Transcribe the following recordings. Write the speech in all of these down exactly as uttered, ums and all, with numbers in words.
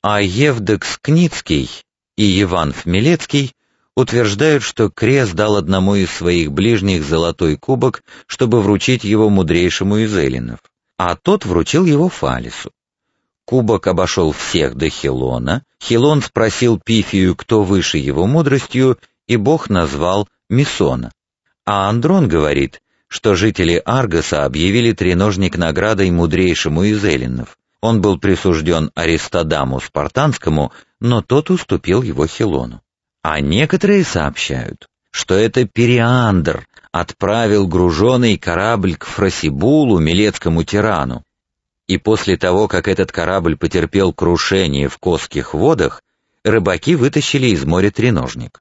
А Евдокс Кницкий и Иван Хмелецкий утверждают, что Крес дал одному из своих ближних золотой кубок, чтобы вручить его мудрейшему из эллинов, а тот вручил его Фалесу. Кубок обошел всех до Хилона, Хилон спросил Пифию, кто выше его мудростью, и бог назвал Месона. А Андрон говорит, что жители Аргоса объявили треножник наградой мудрейшему из эллинов. Он был присужден Аристодаму Спартанскому, но тот уступил его Хилону. А некоторые сообщают, что это Периандр отправил груженый корабль к Фросибулу, милецкому тирану, и после того, как этот корабль потерпел крушение в Косских водах, рыбаки вытащили из моря треножник.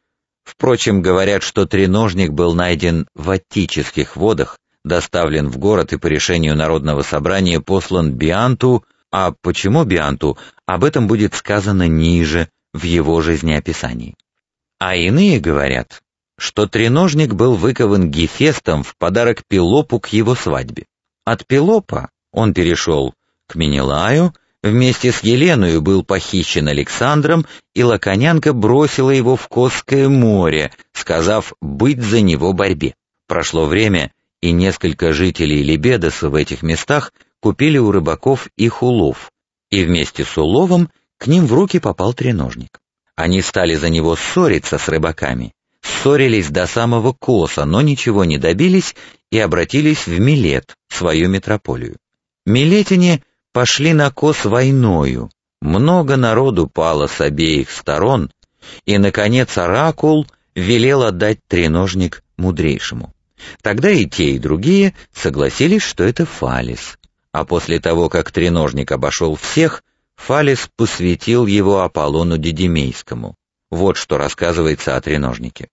Впрочем, говорят, что треножник был найден в Аттических водах, доставлен в город и по решению Народного собрания послан Бианту, а почему Бианту, об этом будет сказано ниже, в его жизнеописании. А иные говорят, что треножник был выкован Гефестом в подарок Пелопу к его свадьбе. От Пелопа он перешел к Менелаю, вместе с Еленою был похищен Александром, и лаконянка бросила его в Косское море, сказав быть за него борьбе. Прошло время, и несколько жителей Лебедоса в этих местах купили у рыбаков их улов, и вместе с уловом к ним в руки попал треножник. Они стали за него ссориться с рыбаками, ссорились до самого Коса, но ничего не добились и обратились в Милет, свою метрополию. Милетяне пошли на Кос войною, много народу пало с обеих сторон, и, наконец, оракул велел отдать треножник мудрейшему. Тогда и те, и другие согласились, что это Фалес, а после того, как треножник обошел всех, Фалес посвятил его Аполлону Дидимейскому. Вот что рассказывается о треножнике.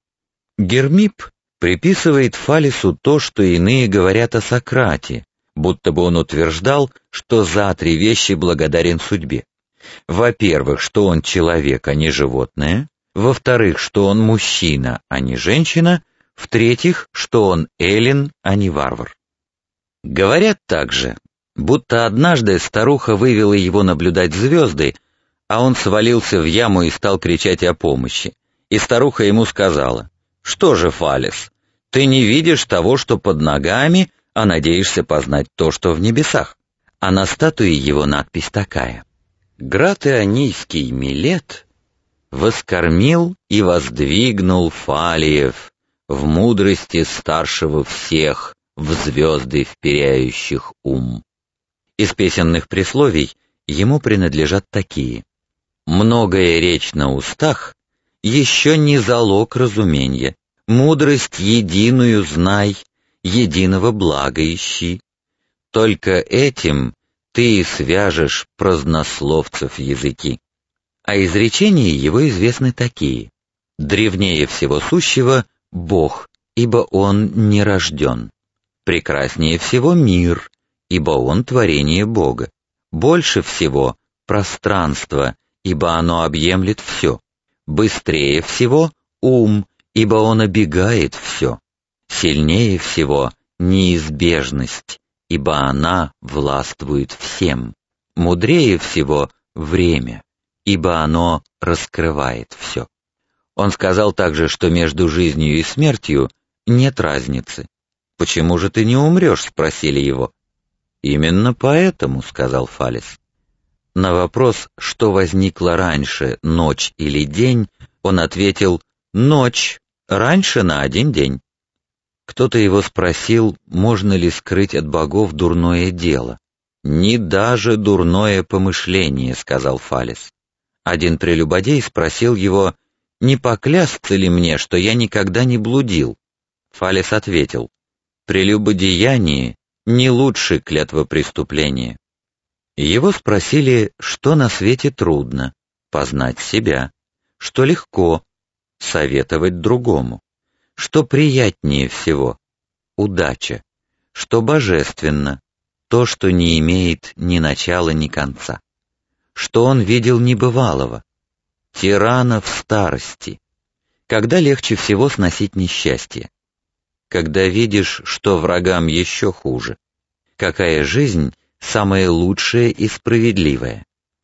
Гермип приписывает Фалесу то, что иные говорят о Сократе, будто бы он утверждал, что за три вещи благодарен судьбе. Во-первых, что он человек, а не животное. Во-вторых, что он мужчина, а не женщина. В-третьих, что он эллин, а не варвар. Говорят также, будто однажды старуха вывела его наблюдать звезды, а он свалился в яму и стал кричать о помощи. И старуха ему сказала: «Что же, Фалес, ты не видишь того, что под ногами, а надеешься познать то, что в небесах?» А на статуе его надпись такая: «Град Ионийский Милет воскормил и воздвигнул Фалиев в мудрости старшего всех, в звезды вперяющих ум». Из песенных присловий ему принадлежат такие: «Многая речь на устах еще не залог разумения, мудрость единую знай, единого блага ищи. Только этим ты и свяжешь празднословцев языки». А изречения его известны такие: «Древнее всего сущего Бог, ибо Он не рожден. Прекраснее всего мир, ибо он творение Бога. Больше всего пространство, ибо оно объемлет все. Быстрее всего ум, ибо он обегает все. Сильнее всего неизбежность, ибо она властвует всем. Мудрее всего время, ибо оно раскрывает все». Он сказал также, что между жизнью и смертью нет разницы. «Почему же ты не умрешь?» — спросили его. «Именно поэтому», — сказал Фалес. На вопрос, что возникло раньше, ночь или день, он ответил: «Ночь, раньше на один день». Кто-то его спросил, можно ли скрыть от богов дурное дело. «Ни даже дурное помышление», — сказал Фалес. Один прелюбодей спросил его, не поклясться ли мне, что я никогда не блудил. Фалес ответил: «Прелюбодеяние не лучше клятвопреступления». Его спросили, что на свете трудно — познать себя, что легко — советовать другому, что приятнее всего — удача, что божественно — то, что не имеет ни начала, ни конца, что он видел небывалого, тирана в старости, когда легче всего сносить несчастье, когда видишь, что врагам еще хуже, какая жизнь самая лучшая и справедливая.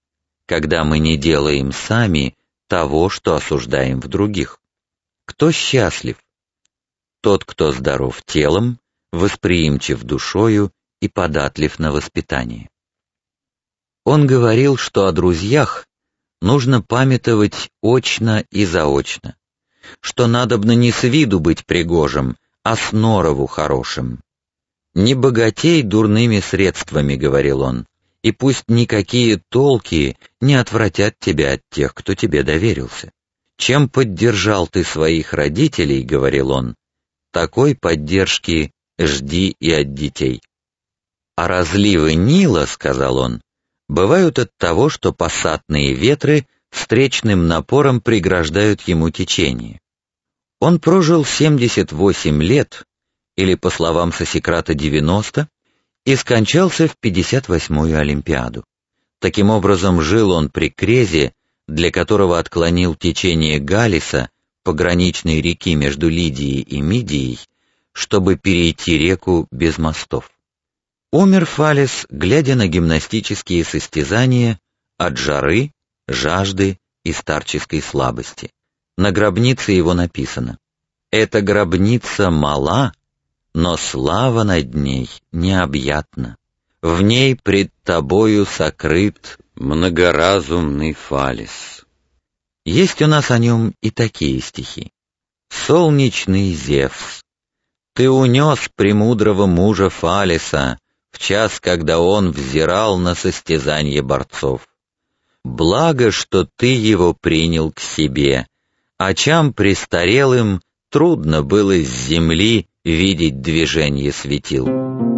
когда мы не делаем сами того, что осуждаем в других. Кто счастлив? Тот, кто здоров телом, восприимчив душою и податлив на воспитание. Он говорил, что о друзьях нужно памятовать очно и заочно, что надобно не с виду быть пригожим, а с норову хорошим. «Не богатей дурными средствами», — говорил он, «и пусть никакие толки не отвратят тебя от тех, кто тебе доверился. Чем поддержал ты своих родителей, — говорил он, — такой поддержки жди и от детей». А разливы Нила, — сказал он, — бывают от того, что пассатные ветры встречным напором преграждают ему течение. Он прожил семьдесят восемь лет, или, по словам Сосикрата, девяносто, и скончался в пятьдесят восьмую Олимпиаду. Таким образом, жил он при Крезе, для которого отклонил течение Галиса, пограничной реки между Лидией и Мидией, чтобы перейти реку без мостов. Умер Фалес, глядя на гимнастические состязания от жары, жажды и старческой слабости. На гробнице его написано: «Эта гробница мала, но слава над ней необъятна. В ней пред тобою сокрыт многоразумный Фалес». Есть у нас о нем и такие стихи. «Солнечный Зевс, ты унес премудрого мужа Фалеса в час, когда он взирал на состязание борцов. Благо, что ты его принял к себе. Очам престарелым трудно было с земли видеть движение светил».